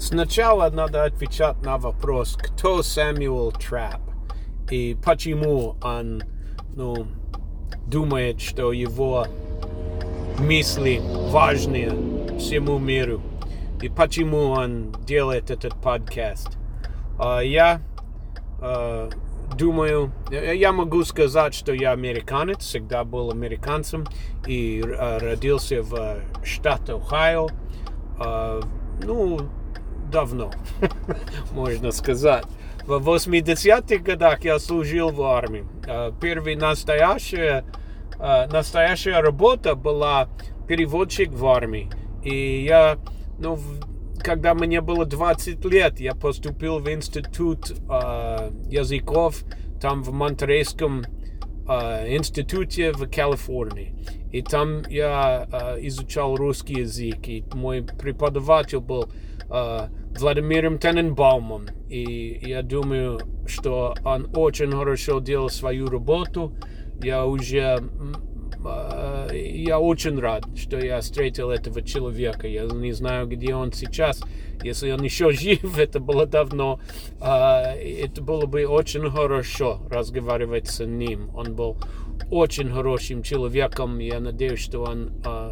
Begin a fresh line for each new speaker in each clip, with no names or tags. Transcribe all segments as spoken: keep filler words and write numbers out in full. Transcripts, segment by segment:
Сначала надо отвечать на вопрос, кто Сэмюэл Трапп и почему он, ну, думает, что его мысли важнее всему миру, и почему он делает этот подкаст. Я думаю, я могу сказать, что я американец, всегда был американцем и родился в штате Ohio, ну, давно, можно сказать. В восьмидесятых годах я служил в армии. Первая настоящая, настоящая работа была переводчик в армии. И я, ну, когда мне было двадцать лет, я поступил в институт э, языков, там в Монтерейском э, институте в Калифорнии. И там я э, изучал русский язык. И мой преподаватель был э, Владимиром Тененбаумом. И я думаю, что он очень хорошо делал свою работу. Я уже... Я очень рад, что я встретил этого человека. Я не знаю, где он сейчас. Если он еще жив, это было давно. Это было бы очень хорошо разговаривать с ним. Он был очень хорошим человеком. Я надеюсь, что он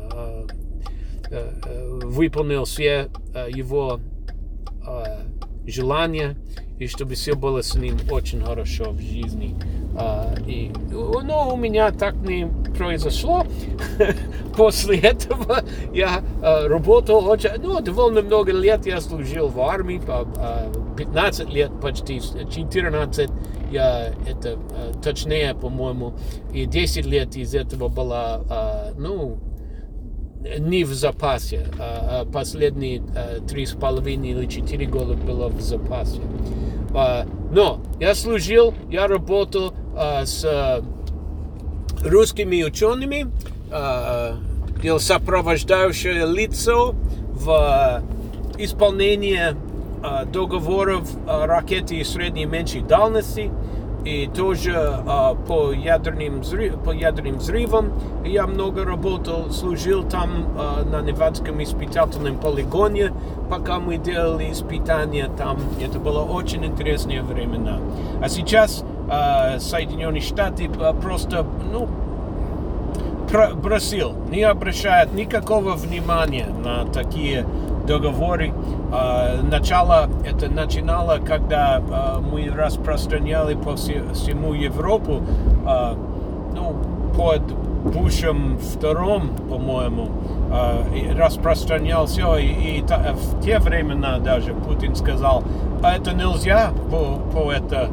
выполнил все его желания, и чтобы все было с ним очень хорошо в жизни. Uh, и, но у меня так не произошло. После этого я uh, работал очень, ну, довольно много лет я служил в армии, по, uh, пятнадцать лет почти, четырнадцать, я, это uh, точнее, по-моему, и десять лет из этого было, uh, ну, не в запасе, а последние три с половиной или четыре года было в запасе. Uh, но я служил, я работал uh, с uh, русскими учеными, uh, я сопровождающее лицо в uh, исполнении uh, договоров uh, ракеты средней и меньшей дальности, и тоже uh, по, ядерным взрыв, по ядерным взрывам. Я много работал, служил там uh, на Невадском испытательном полигоне, пока мы делали испытания там. Это было очень интересные времена. А сейчас uh, Соединенные Штаты uh, просто, ну, бросил, не обращает никакого внимания на такие договоры. Uh, начало, это начинало, когда uh, мы распространяли по всему Европу, uh, ну, под Бушем вторым, по-моему, uh, распространял все, и, и та, в те времена даже Путин сказал, а это нельзя по, по это.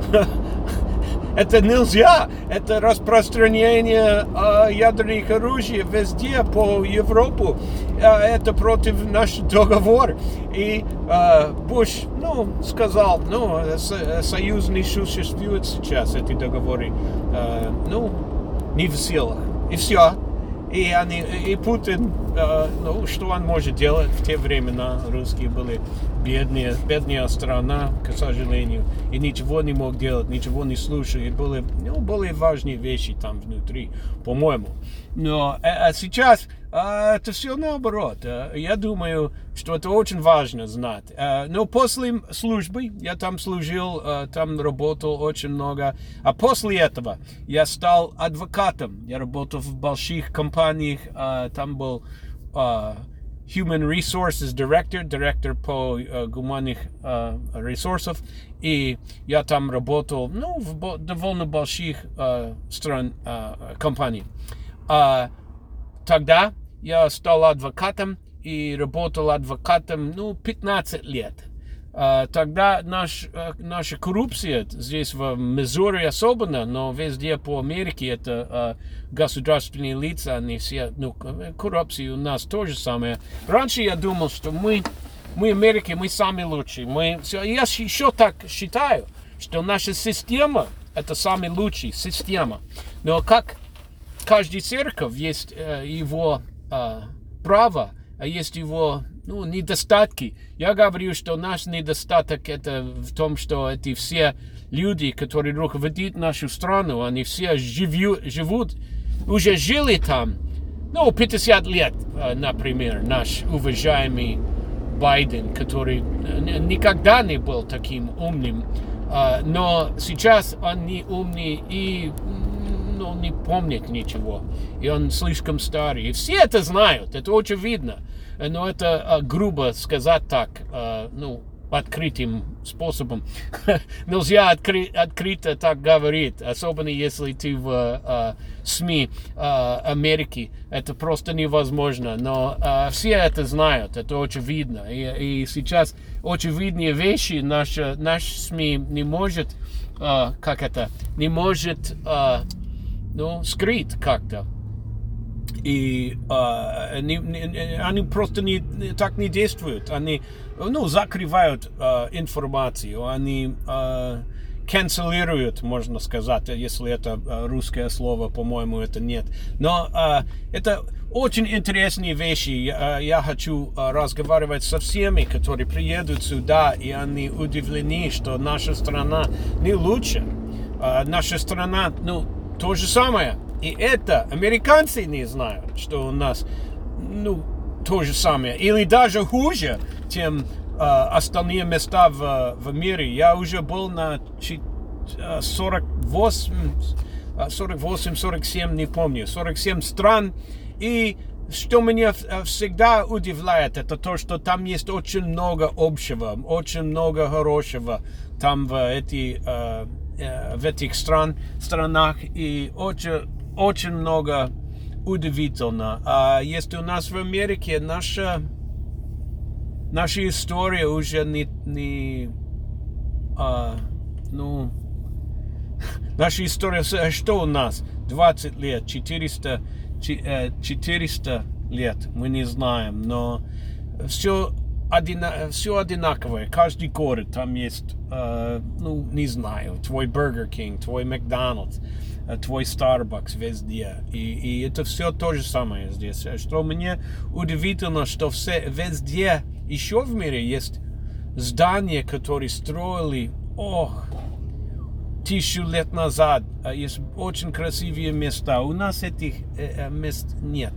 Это нельзя, это распространение э, ядерных оружий везде по Европе, э, это против нашего договора. И э, Буш, ну, сказал, ну, со, союз не существует сейчас, эти договоры, э, ну, не в силах. И все. И, они, и Путин, э, ну, что он может делать? В те времена русские были бедные, бедная страна, к сожалению, и ничего не мог делать, ничего не слушал, и были, ну, были важные вещи там внутри, по-моему. Но а сейчас а, это все наоборот. А, я думаю, что это очень важно знать. А, но после службы, я там служил, а, там работал очень много, а после этого я стал адвокатом. Я работал в больших компаниях, а, там был а, Human Resources Director, директор по uh, гуманных uh, ресурсов, и я там работал, ну, в довольно больших uh, стран, uh, компаний. Uh, тогда я стал адвокатом и работал адвокатом, ну, пятнадцать лет. Uh, тогда наш, uh, наша коррупция здесь в Миссури особенно, но везде по Америке это uh, государственные лица, они все, ну, коррупция у нас то же самое. Раньше я думал, что мы, мы Америка, мы самые лучшие. Мы, я еще так считаю, что наша система это самая лучшая система. Но как каждая церковь есть uh, его uh, право, а есть его, ну, недостатки. Я говорю, что наш недостаток это в том, что эти все люди, которые руководят нашу страну, они все живут, живут уже жили там, ну, пятьдесят лет, например, наш уважаемый Байден, который никогда не был таким умным, но сейчас он не умный и ну, не помнит ничего, и он слишком старый, и все это знают, это очевидно, но это грубо сказать так, ну, открытым способом. Нельзя откры- открыто так говорить, особенно если ты в uh, СМИ uh, Америки. Это просто невозможно. Но uh, все это знают, это очевидно. И, и сейчас очевидные вещи наш, наш СМИ не может, uh, как это, не может uh, ну, скрыть как-то. И uh, они, они просто не, так не действуют. Они ну, закрывают uh, информацию, они uh, канцелируют, можно сказать, если это uh, русское слово, по-моему, это нет. Но uh, это очень интересные вещи. Я, я хочу uh, разговаривать со всеми, которые приедут сюда, и они удивлены, что наша страна не лучше. Uh, наша страна, ну, то же самое. И это американцы не знают, что у нас, ну, то же самое. Или даже хуже, чем э, остальные места в, в мире. Я уже был на сорок восемь, сорок восемь, сорок семь, не помню, сорок семь стран. И что меня всегда удивляет, это то, что там есть очень много общего, очень много хорошего там в, эти, э, э, в этих стран, странах. И очень... Очень много удивительно. А если у нас в Америке наша, наша история уже не... не а, ну, наша история... Что у нас? двадцать лет, четыреста, четыреста лет. Мы не знаем. Но все, одина, все одинаковое. Каждый город там есть... Uh, ну, не знаю. Твой Burger King, твой Макдональдс, твой Starbucks везде. И, и это все то же самое здесь. Что мне удивительно, что все, везде, еще в мире есть здания, которые строили, ох, тысячу лет назад. Есть очень красивые места. У нас этих э, мест нет.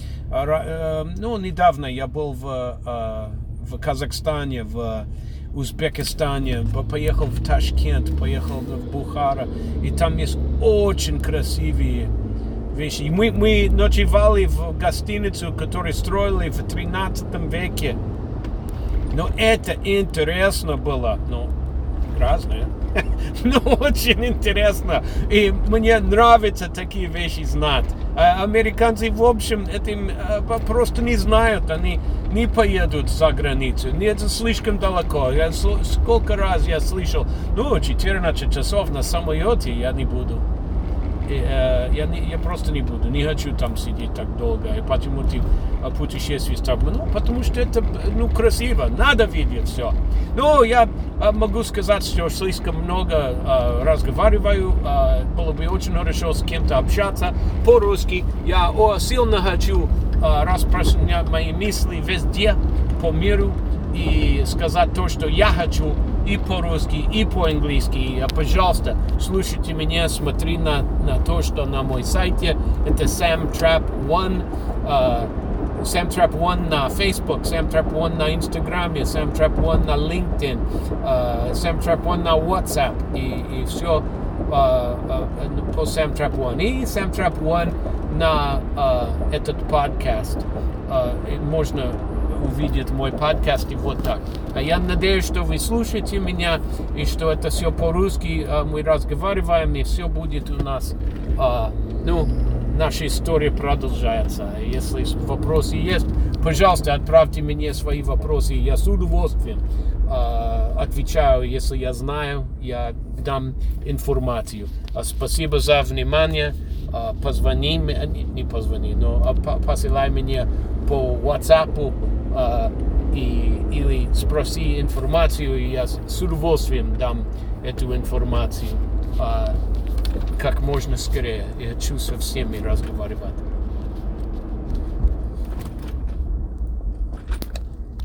Э, ну, недавно я был в, э, в Казахстане, в Узбекистане, поехал в Ташкент, поехал в Бухару, и там есть очень красивые вещи. Мы, мы ночевали в гостиницу, которую строили в тринадцатом веке. Но это интересно было, ну, разное, но очень интересно. И мне нравятся такие вещи знать. А американцы, в общем, этим просто не знают, они не поедут за границу, это слишком далеко. Я, сколько раз я слышал, ну, четырнадцать часов на самолете я не буду. И, э, я, не, я просто не буду, не хочу там сидеть так долго. И почему ты путешествуешь так? Ну, потому что это, ну, красиво, надо видеть все. Но я э, могу сказать, что слишком много э, разговариваю. Э, было бы очень хорошо с кем-то общаться по-русски. Я о, сильно хочу э, распространять мои мысли везде по миру и сказать то, что я хочу, и по-русски, и по-английски. Пожалуйста, слушайте меня, смотри на, на то, что на моем сайте. Это Sam Trap One. Uh, Sam Trap One на Facebook, Sam Trap One на Инстаграме, Sam Trap One на LinkedIn, uh, Sam Trap One на WhatsApp. И, и все uh, uh, по Sam Trap One. И Sam Trap One на uh, этот подкаст. Uh, можно увидеть мой подкаст и вот так. А я надеюсь, что вы слушаете меня, и что это все по-русски, мы разговариваем, и все будет у нас, ну, наша история продолжается. Если вопросы есть, пожалуйста, отправьте мне свои вопросы, я с удовольствием отвечаю, если я знаю, я дам информацию. Спасибо за внимание. Позвони, не позвони, но посылай мне по WhatsApp uh, и, или спроси информацию, и я с удовольствием дам эту информацию uh, как можно скорее. Я хочу со всеми разговаривать.